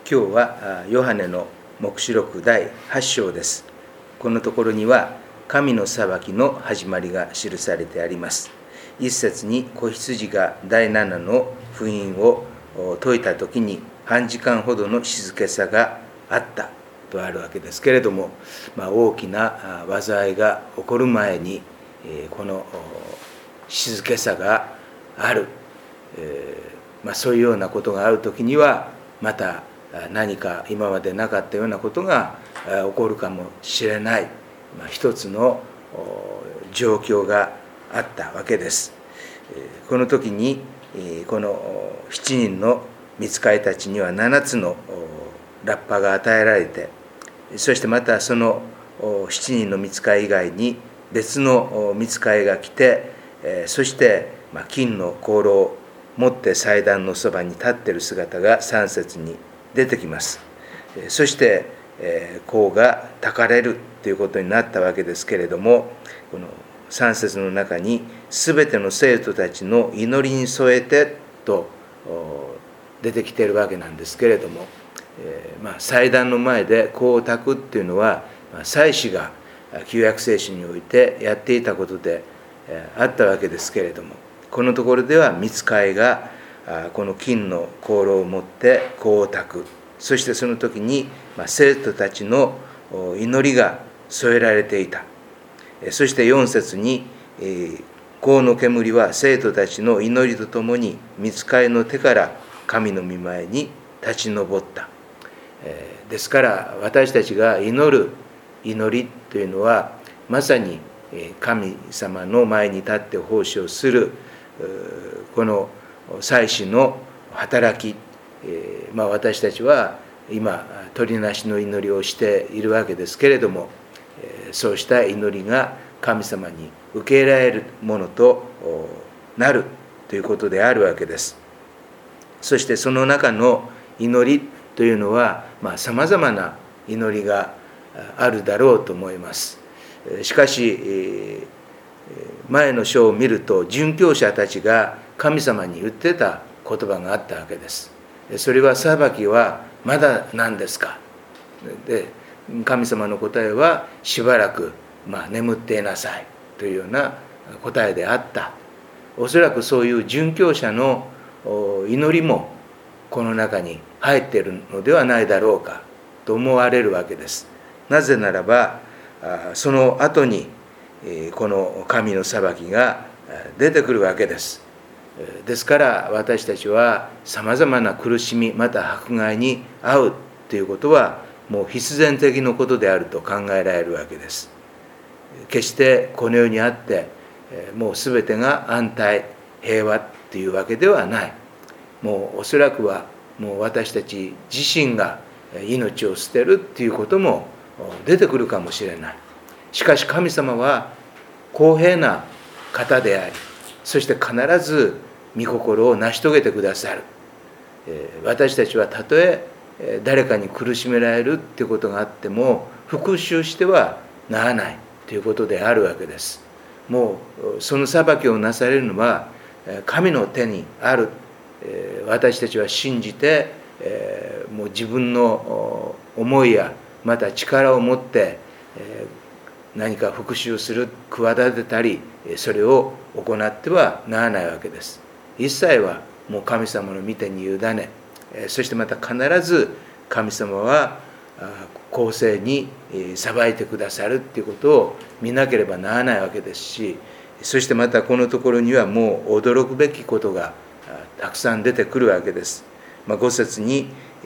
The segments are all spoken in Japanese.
今日はヨハネの黙示録第8章です。このところには神の裁きの始まりが記されてあります。一節に子羊が第7の封印を解いた時に半時間ほどの静けさがあったとあるわけですけれども、大きな災いが起こる前にこの静けさがある、そういうようなことがある時にはまた何か今までなかったようなことが起こるかもしれない、一つの状況があったわけです。この時にこの7人の御使いたちには7つのラッパが与えられて、そしてまたその7人の御使い以外に別の御使いが来て、そして金の香炉を持って祭壇のそばに立っている姿が3節に出てきます。そして香が焚かれるということになったわけですけれども、この3節の中にすべての生徒たちの祈りに添えてと出てきているわけなんですけれども、祭壇の前で香を焚くっていうのは祭司が旧約聖書においてやっていたことであったわけですけれども、このところでは御使いがこの金の香炉を持って香を焚く。そしてその時に生徒たちの祈りが添えられていた。そして4節に香の煙は生徒たちの祈りとともに御使いの手から神の御前に立ち上った。ですから私たちが祈る祈りというのはまさに神様の前に立って奉仕をするこの祭司の働き、私たちは今取りなしの祈りをしているわけですけれども、そうした祈りが神様に受け入れられるものとなるということであるわけです。そしてその中の祈りというのはさまざまな祈りがあるだろうと思います。しかし前の章を見ると殉教者たちが神様に言ってた言葉があったわけです。それは裁きはまだなんですか。で神様の答えはしばらく眠っていなさいというような答えであった。おそらくそういう殉教者の祈りもこの中に入っているのではないだろうかと思われるわけです。なぜならばその後にこの神の裁きが出てくるわけです。ですから私たちはさまざまな苦しみまた迫害に遭うということはもう必然的なことであると考えられるわけです。決してこの世にあってもう全てが安泰平和というわけではない。もうおそらくはもう私たち自身が命を捨てるということも出てくるかもしれない。しかし神様は公平な方であり、そして必ず御心を成し遂げてくださる。私たちはたとえ誰かに苦しめられるということがあっても復讐してはならないということであるわけです。もうその裁きをなされるのは神の手にある。私たちは信じてもう自分の思いやまた力を持って何か復讐する企てたりそれを行ってはならないわけです。一切はもう神様の御手に委ね、そしてまた必ず神様は公正に裁いてくださるということを見なければならないわけですし、そしてまたこのところにはもう驚くべきことがたくさん出てくるわけです。5節に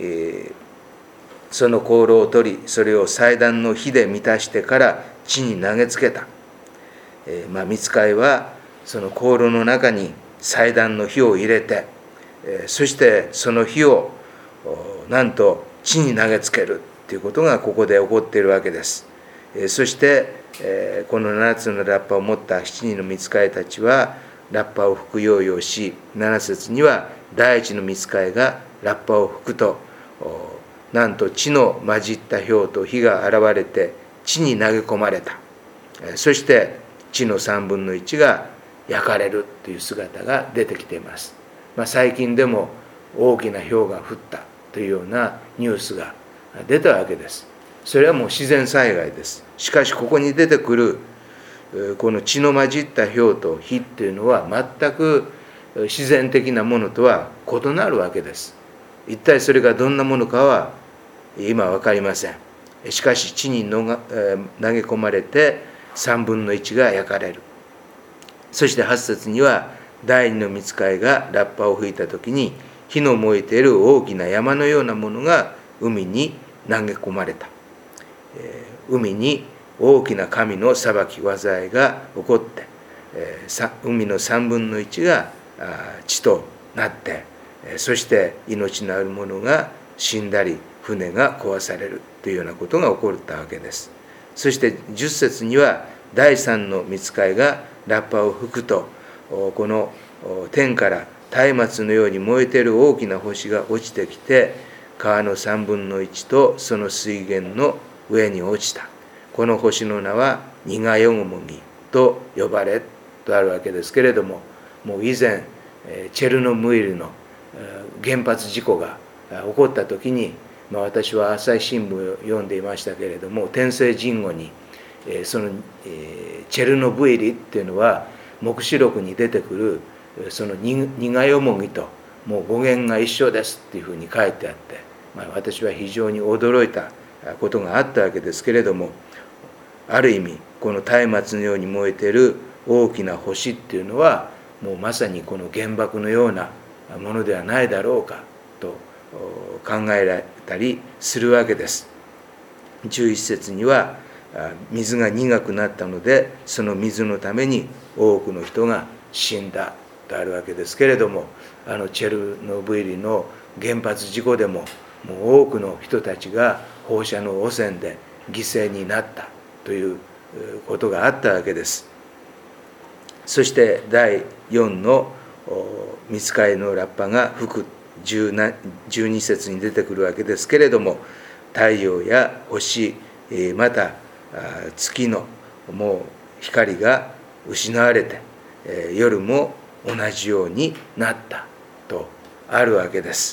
その香炉を取りそれを祭壇の火で満たしてから地に投げつけた。御使いはその香炉の中に祭壇の火を入れて、そしてその火をなんと地に投げつけるということがここで起こっているわけです。そしてこの7つのラッパを持った7人の御使いたちはラッパを吹くようよし、7節には第一の御使いがラッパを吹くとなんと血の混じった氷と火が現れて地に投げ込まれた。そして地の3分の1が焼かれるという姿が出てきています。最近でも大きな氷が降ったというようなニュースが出たわけです。それはもう自然災害です。しかしここに出てくるこの血の混じった雹と火っていうのは全く自然的なものとは異なるわけです。一体それがどんなものかは今分かりません。しかし地に投げ込まれて3分の1が焼かれる。そして8節には第二の御使いがラッパを吹いた時に火の燃えている大きな山のようなものが海に投げ込まれた。海に大きな神の裁き災いが起こって、海の3分の1が血となって、そして命のあるものが死んだり船が壊されるというようなことが起こったわけです。そして10節には第三の御使いがラッパを吹くと、この天から松明のように燃えている大きな星が落ちてきて、川の3分の1とその水源の上に落ちた。この星の名は苦よもぎと呼ばれとあるわけですけれども、もう以前チェルノブイリの原発事故が起こった時に、私は朝日新聞を読んでいましたけれども、天聖人語にそのチェルノブイリっていうのは黙示録に出てくるその苦よもぎともう語源が一緒ですっていうふうに書いてあって、私は非常に驚いたことがあったわけですけれども、ある意味この松明のように燃えている大きな星っていうのはもうまさにこの原爆のようなものではないだろうかと考えられたりするわけです。11節には水が苦くなったのでその水のために多くの人が死んだとあるわけですけれども、チェルノブイリの原発事故でももう多くの人たちが放射能汚染で犠牲になったということがあったわけです。そして第4の御使いのラッパが吹く12節に出てくるわけですけれども、太陽や星また月のもう光が失われて夜も同じようになったとあるわけです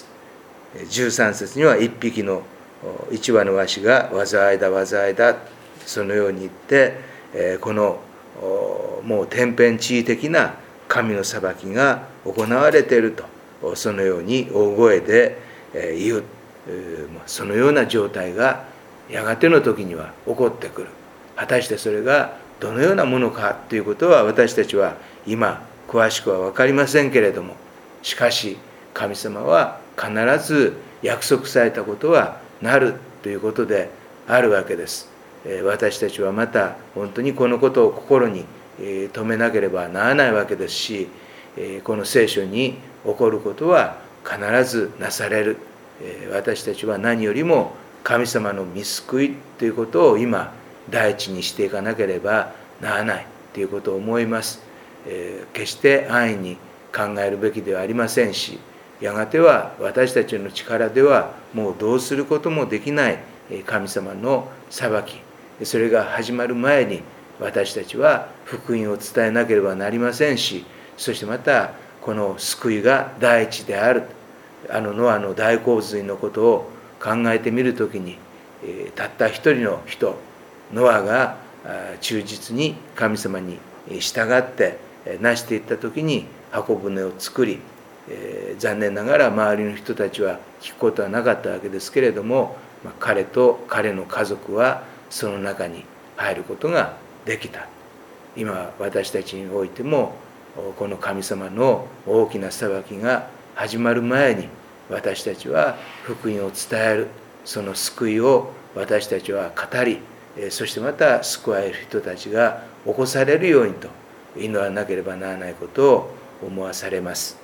。13節には一匹の一羽のワシが災いだ災いだ、そのように言ってこのもう天変地異的な神の裁きが行われていると、そのように大声で言う、そのような状態がやがての時には起こってくる。果たしてそれがどのようなものかということは私たちは今詳しくは分かりませんけれども、しかし神様は必ず約束されたことはなるということであるわけです。私たちはまた本当にこのことを心に留めなければならないわけですし、この聖書に起こることは必ずなされる。私たちは何よりも神様の御救いということを今第一にしていかなければならないということを思います。決して安易に考えるべきではありませんし、やがては私たちの力ではもうどうすることもできない神様の裁き、それが始まる前に私たちは福音を伝えなければなりませんし、そしてまたこの救いが第一である、ノアの大洪水のことを考えてみるときに、たった一人の人ノアが忠実に神様に従って成していったときに箱舟を作り、残念ながら周りの人たちは聞くことはなかったわけですけれども、彼と彼の家族はその中に入ることができた。今私たちにおいてもこの神様の大きな裁きが始まる前に私たちは福音を伝える、その救いを私たちは語り、そしてまた救われる人たちが起こされるようにと祈らなければならないことを思わされます。